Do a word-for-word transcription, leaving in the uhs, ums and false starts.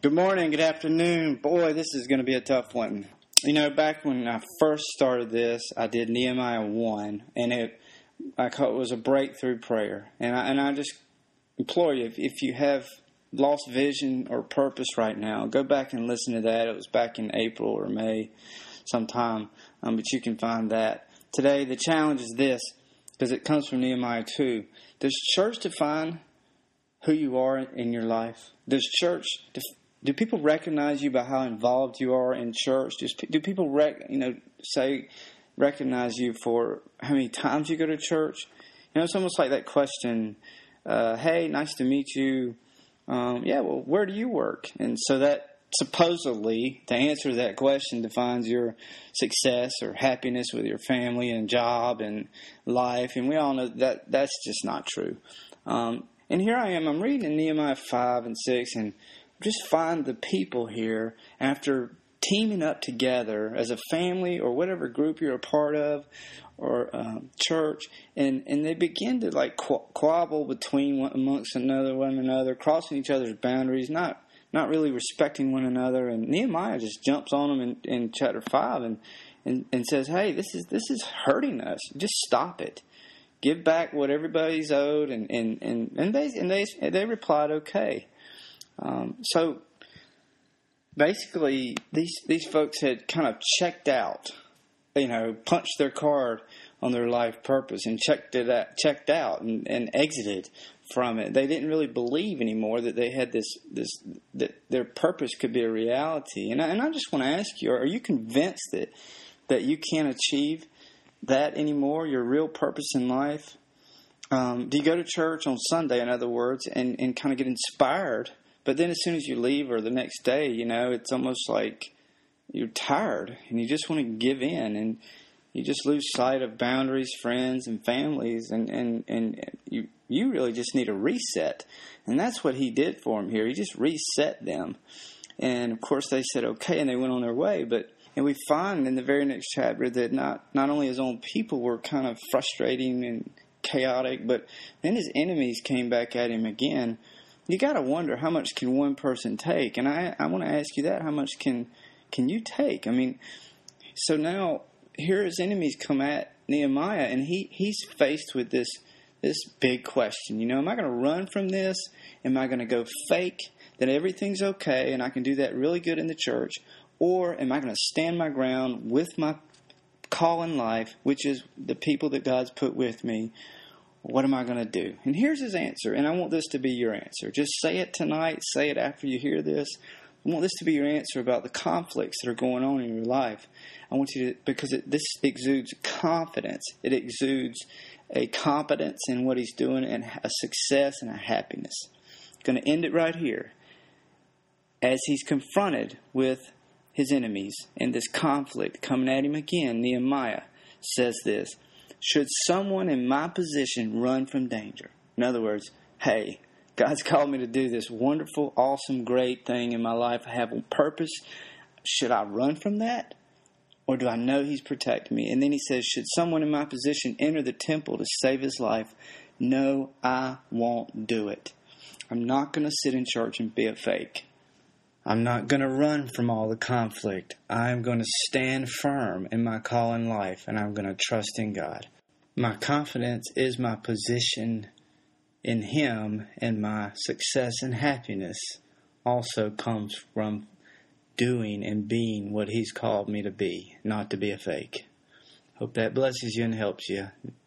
Good morning, good afternoon. Boy, this is going to be a tough one. You know, back when I first started this, I did Nehemiah one, and it I call it was a breakthrough prayer. And I, and I just implore you, if, if you have lost vision or purpose right now, go back and listen to that. It was back in April or May sometime, um, but you can find that. Today, the challenge is this, because it comes from Nehemiah two. Does church define who you are in your life? Does church def- Do people recognize you by how involved you are in church? Does, do people, rec, you know, say, recognize you for how many times you go to church? You know, it's almost like that question, uh, hey, nice to meet you. Um, yeah, well, where do you work? And so that supposedly, the answer to that question defines your success or happiness with your family and job and life. And we all know that that's just not true. Um, and here I am, I'm reading in Nehemiah five and six, and just find the people here after teaming up together as a family or whatever group you're a part of or um, church, and, and they begin to like qu- quabble between one, amongst another one another, crossing each other's boundaries, not not really respecting one another. And Nehemiah just jumps on them in, in chapter five and, and and says, "Hey, this is this is hurting us. Just stop it. Give back what everybody's owed." And and and, and they and they they replied, "Okay." Um, so basically, these these folks had kind of checked out, you know, punched their card on their life purpose and checked it out, checked out and, and exited from it. They didn't really believe anymore that they had this this that their purpose could be a reality. And I, and I just want to ask you: are you convinced that that you can't achieve that anymore? Your real purpose in life? Um, do you go to church on Sunday, in other words, and, and kind of get inspired? But then as soon as you leave or the next day, you know, it's almost like you're tired and you just want to give in and you just lose sight of boundaries, friends, and families. And, and, and you you really just need a reset. And that's what he did for them here. He just reset them. And, of course, they said okay, and they went on their way. But and we find in the very next chapter that not, not only his own people were kind of frustrating and chaotic, but then his enemies came back at him again. You got to wonder, how much can one person take? And I, I want to ask you that. How much can can you take? I mean, so now here his enemies come at Nehemiah, and he, he's faced with this this big question. You know, am I going to run from this? Am I going to go fake that everything's okay and I can do that really good in the church? Or am I going to stand my ground with my call in life, which is the people that God's put with me? What am I going to do? And here's his answer, and I want this to be your answer. Just say it tonight. Say it after you hear this. I want this to be your answer about the conflicts that are going on in your life. I want you to, because it, this exudes confidence. It exudes a competence in what he's doing and a success and a happiness. I'm going to end it right here. As he's confronted with his enemies and this conflict coming at him again, Nehemiah says this: should someone in my position run from danger? In other words, hey, God's called me to do this wonderful, awesome, great thing in my life. I have a purpose. Should I run from that? Or do I know he's protecting me? And then he says, should someone in my position enter the temple to save his life? No, I won't do it. I'm not going to sit in church and be a fake. I'm not going to run from all the conflict. I'm going to stand firm in my call in life, and I'm going to trust in God. My confidence is my position in Him, and my success and happiness also comes from doing and being what He's called me to be, not to be a fake. Hope that blesses you and helps you.